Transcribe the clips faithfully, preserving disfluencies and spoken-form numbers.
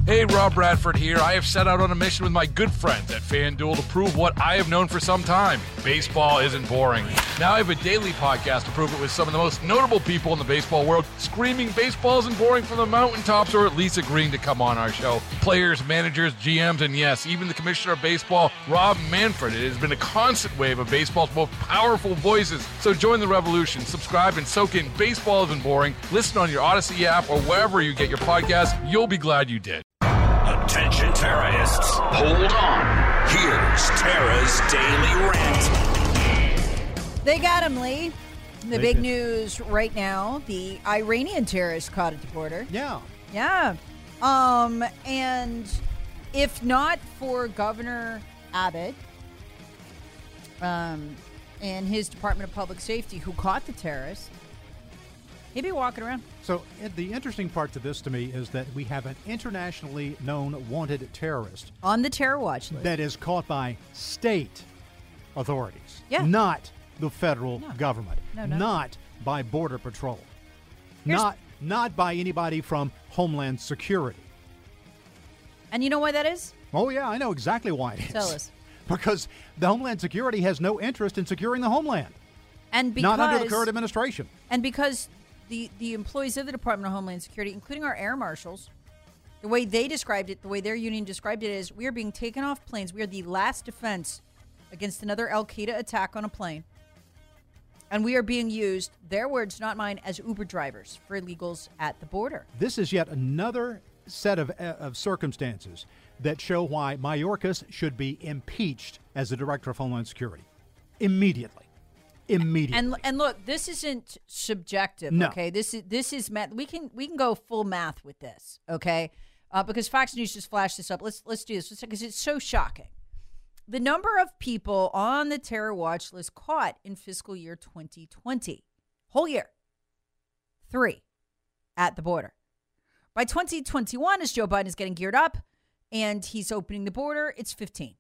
Hey, Rob Bradford here. I have set out on a mission with my good friends at FanDuel to prove what I have known for some time. Baseball isn't boring. Now I have a daily podcast to prove it with some of the most notable people in the baseball world, screaming baseball isn't boring from the mountaintops, or at least agreeing to come on our show. Players, managers, G Ms, and yes, even the commissioner of baseball, Rob Manfred. It has been a constant wave of baseball's most powerful voices. So join the revolution. Subscribe and soak in Baseball Isn't Boring. Listen on your Odyssey app or wherever you get your podcasts. You'll be glad you did. Attention terrorists, hold on. Here's Tara's Daily Rant. They got him, Lee. The They big did. news right now, the Iranian terrorist caught at the border. Yeah. Yeah. Um, and if not for Governor Abbott um, and his Department of Public Safety who caught the terrorist, he'd be walking around. So uh, the interesting part to this to me is that we have an internationally known wanted terrorist On the terror watch list. that is caught by state authorities, Yeah. not the federal No. government, No, no. not by Border Patrol, Here's- not not by anybody from Homeland Security. And you know why that is? Oh, yeah, I know exactly why it is. Tell us. Because the Homeland Security has no interest in securing the homeland, And because not under the current administration. And because the, the employees of the Department of Homeland Security, including our air marshals, the way they described it, the way their union described it is, we are being taken off planes. We are the last defense against another Al-Qaeda attack on a plane. And we are being used, their words, not mine, as Uber drivers for illegals at the border. This is yet another set of, uh, of circumstances that show why Mayorkas should be impeached as the director of Homeland Security immediately. Immediately. And and look, this isn't subjective, No. okay? This is this is math. We can we can go full math with this, okay? Uh, because Fox News just flashed this up. Let's let's do this because it's so shocking. The number of people on the terror watch list caught in fiscal year twenty twenty, whole year, three at the border. By twenty twenty-one, as Joe Biden is getting geared up and he's opening the border, it's fifteen.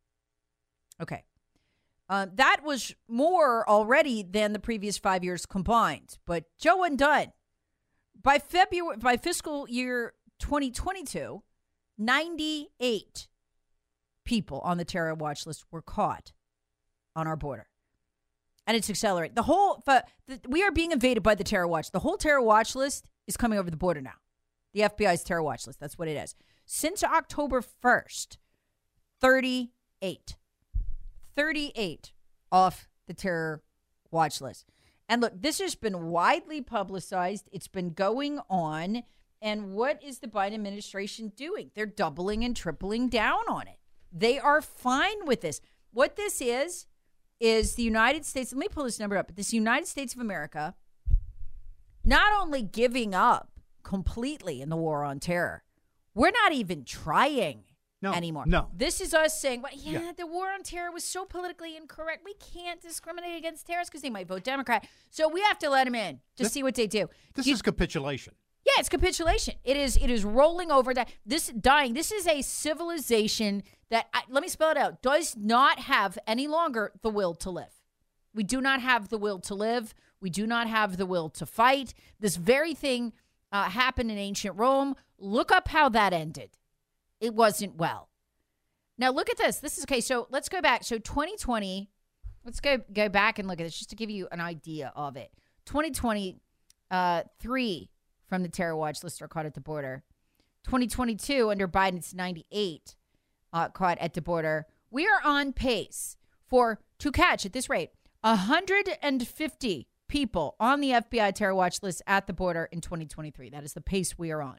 Okay. Uh, that was more already than the previous five years combined. But Joe wasn't done. By February, by fiscal year twenty twenty-two, ninety-eight people on the terror watch list were caught on our border. And it's accelerating. The whole, the, we are being invaded by the terror watch. The whole terror watch list is coming over the border now. The F B I's terror watch list. That's what it is. Since October first, thirty-eight. thirty-eight off the terror watch list. And look, this has been widely publicized. It's been going on. And what is the Biden administration doing? They're doubling and tripling down on it. They are fine with this. What this is, is the United States, let me pull this number up, but this United States of America not only giving up completely in the war on terror, we're not even trying No, anymore. no. This is us saying, well, yeah, Yeah. the war on terror was so politically incorrect. We can't discriminate against terrorists because they might vote Democrat. So we have to let them in to This- see what they do. this You- is capitulation. yeah, it's capitulation. It is it is rolling over. That this dying. This is a civilization that, I, let me spell it out, does not have any longer the will to live. We do not have the will to live. We do not have the will to fight. This very thing uh, happened in ancient Rome. Look up how that ended. It wasn't well. Now look at this. This is okay. So let's go back. So twenty twenty, let's go go back and look at this just to give you an idea of it. twenty twenty, uh, three from the terror watch list are caught at the border. twenty twenty-two under Biden, it's ninety-eight uh, caught at the border. We are on pace for to catch at this rate one hundred fifty people on the F B I terror watch list at the border in twenty twenty-three. That is the pace we are on.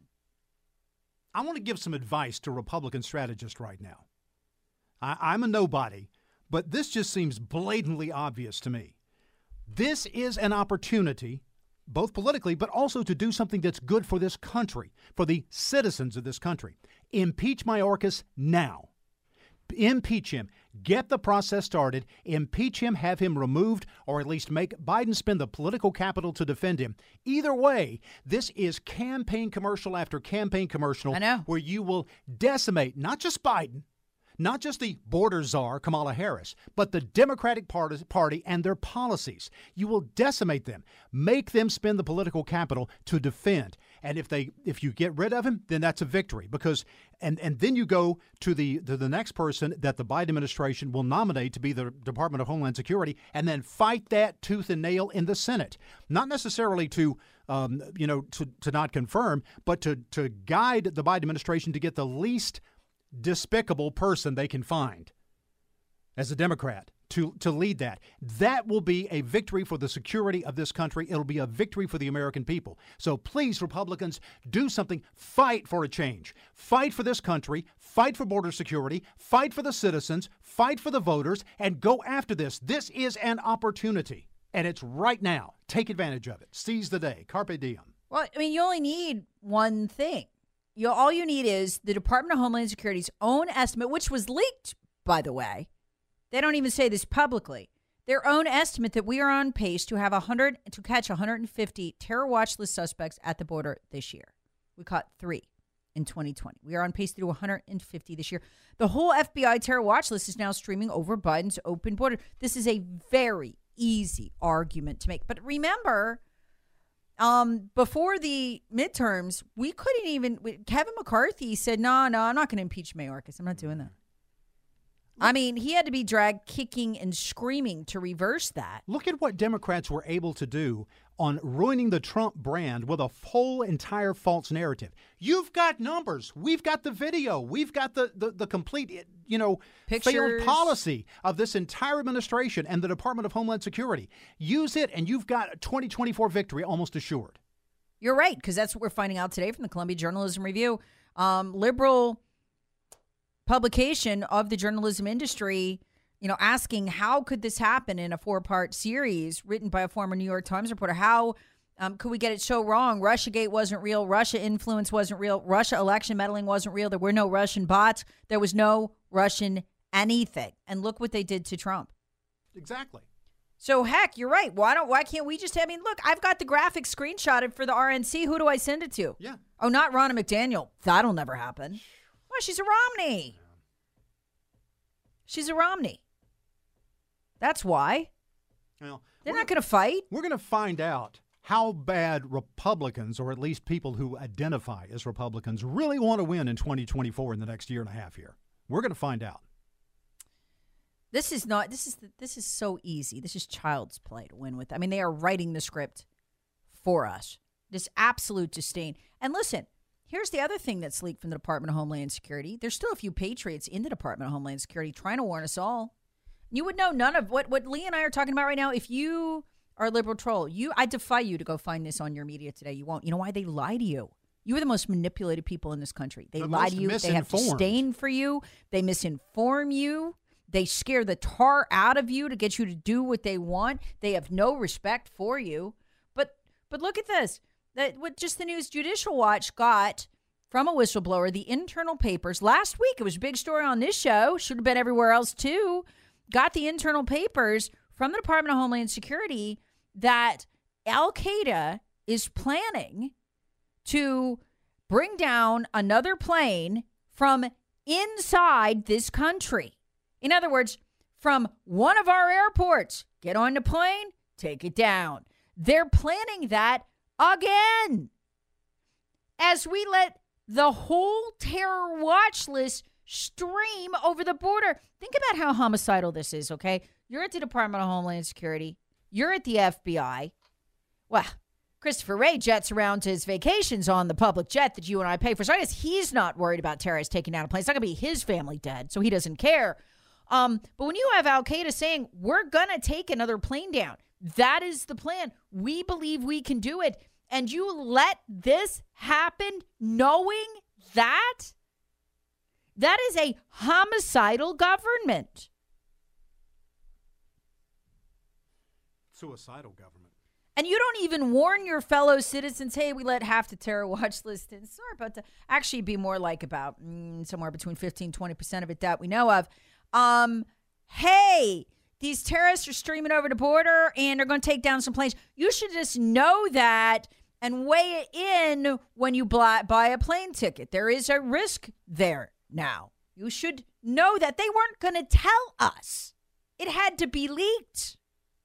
I want to give some advice to Republican strategists right now. I, I'm a nobody, but this just seems blatantly obvious to me. This is an opportunity, both politically, but also to do something that's good for this country, for the citizens of this country. Impeach Mayorkas now. Impeach him. Get the process started. Impeach him, have him removed, or at least make Biden spend the political capital to defend him. Either way, this is campaign commercial after campaign commercial I know. where you will decimate not just Biden, not just the border czar, Kamala Harris, but the Democratic Party and their policies. You will decimate them, make them spend the political capital to defend. And if they, if you get rid of him, then that's a victory. Because, and and then you go to the to the next person that the Biden administration will nominate to be the Department of Homeland Security, and then fight that tooth and nail in the Senate. Not necessarily to, um, you know, to to not confirm, but to to guide the Biden administration to get the least despicable person they can find as a Democrat to, to lead that. That will be a victory for the security of this country. It'll be a victory for the American people. So please, Republicans, do something. Fight for a change. Fight for this country. Fight for border security. Fight for the citizens. Fight for the voters. And go after this. This is an opportunity. And it's right now. Take advantage of it. Seize the day. Carpe diem. Well, I mean, you only need one thing. You all you need is the Department of Homeland Security's own estimate, which was leaked, by the way. They don't even say this publicly. Their own estimate that we are on pace to have one hundred to catch one hundred fifty terror watch list suspects at the border this year. We caught three in twenty twenty. We are on pace to do one hundred fifty this year. The whole F B I terror watch list is now streaming over Biden's open border. This is a very easy argument to make. But remember, Um, before the midterms, we couldn't even, Kevin McCarthy said, no, no, I'm not going to impeach Mayorkas. I'm not doing that. I mean, he had to be dragged kicking and screaming to reverse that. Look at what Democrats were able to do on ruining the Trump brand with a whole entire false narrative. You've got numbers. We've got the video. We've got the, the, the complete, you know, Pictures. failed policy of this entire administration and the Department of Homeland Security. Use it, and you've got a twenty twenty-four victory almost assured. You're right, because that's what we're finding out today from the Columbia Journalism Review. Um, liberal publication of the journalism industry, you know, asking how could this happen in a four-part series written by a former New York Times reporter? How um, could we get it so wrong? Russiagate wasn't real. Russia influence wasn't real. Russia election meddling wasn't real. There were no Russian bots. There was no Russian anything. And look what they did to Trump. Exactly. So, heck, you're right. Why don't? Why can't we just, I mean, look, I've got the graphic screenshotted for the R N C. Who do I send it to? Yeah. Oh, not Ronna McDaniel. That'll never happen. Well, she's a Romney. She's a Romney. That's why. Well, They're not going to fight. We're going to find out how bad Republicans, or at least people who identify as Republicans, really want to win in twenty twenty-four in the next year and a half here. We're going to find out. This is not, this is, this is so easy. This is child's play to win with. I mean, they are writing the script for us. This absolute disdain. And listen, here's the other thing that's leaked from the Department of Homeland Security. There's still a few patriots in the Department of Homeland Security trying to warn us all. You would know none of what, what Lee and I are talking about right now. If you are a liberal troll, you, I defy you to go find this on your media today. You won't. You know why? They lie to you. You are the most manipulated people in this country. They The lie most to you. They have misinformed. disdain for you. They misinform you. They scare the tar out of you to get you to do what they want. They have no respect for you. But but look at this. That what just the news Judicial Watch got from a whistleblower, the internal papers. Last week, it was a big story on this show. Should have been everywhere else, too. Got the internal papers from the Department of Homeland Security that Al-Qaeda is planning to bring down another plane from inside this country. In other words, from one of our airports, get on the plane, take it down. They're planning that again. As we let the whole terror watch list stream over the border. Think about how homicidal this is, okay? You're at the Department of Homeland Security. You're at the F B I. Well, Christopher Wray jets around to his vacations on the public jet that you and I pay for. So I guess he's not worried about terrorists taking down a plane. It's not going to be his family dead, so he doesn't care. Um, but when you have Al-Qaeda saying, we're going to take another plane down, that is the plan. We believe we can do it. And you let this happen knowing that? That is a homicidal government. Suicidal government. And you don't even warn your fellow citizens, hey, we let half the terror watch list in. Sorry about that. Actually, be more like about mm, somewhere between fifteen, twenty percent of it that we know of. Um, hey, these terrorists are streaming over the border and they're going to take down some planes. You should just know that and weigh it in when you buy a plane ticket. There is a risk there now. You should know that they weren't going to tell us. It had to be leaked.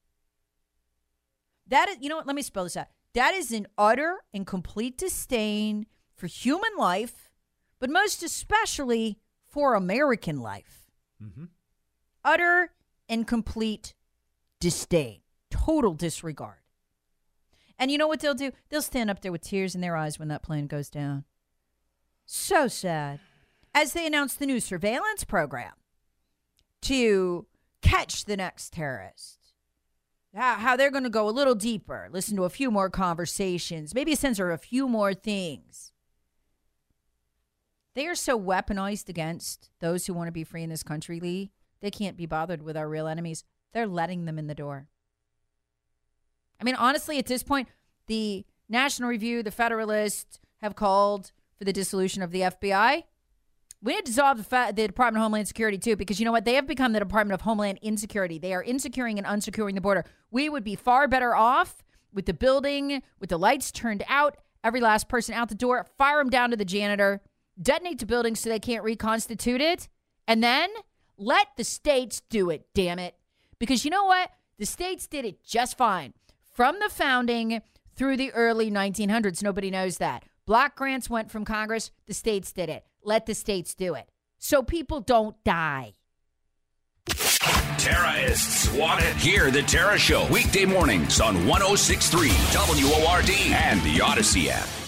That is, you know what? Let me spell this out. That is an utter and complete disdain for human life, but most especially for American life. Mm-hmm. Utter and complete disdain. Total disregard. And you know what they'll do? They'll stand up there with tears in their eyes when that plane goes down. So sad. As they announce the new surveillance program to catch the next terrorist. How, how they're going to go a little deeper, listen to a few more conversations, maybe censor a few more things. They are so weaponized against those who want to be free in this country, Lee. They can't be bothered with our real enemies. They're letting them in the door. I mean, honestly, at this point, the National Review, the Federalist have called for the dissolution of the F B I. We need to dissolve the, fa- the Department of Homeland Security, too, because you know what? They have become the Department of Homeland Insecurity. They are insecuring and unsecuring the border. We would be far better off with the building, with the lights turned out, every last person out the door, fire them down to the janitor, detonate the building so they can't reconstitute it, and then let the states do it, damn it. Because you know what? The states did it just fine. From the founding through the early nineteen hundreds, nobody knows that. Block grants went from Congress. The states did it. Let the states do it. So people don't die. Terrorists want it. Hear the Tara Show weekday mornings on one oh six point three W O R D and the Odyssey app.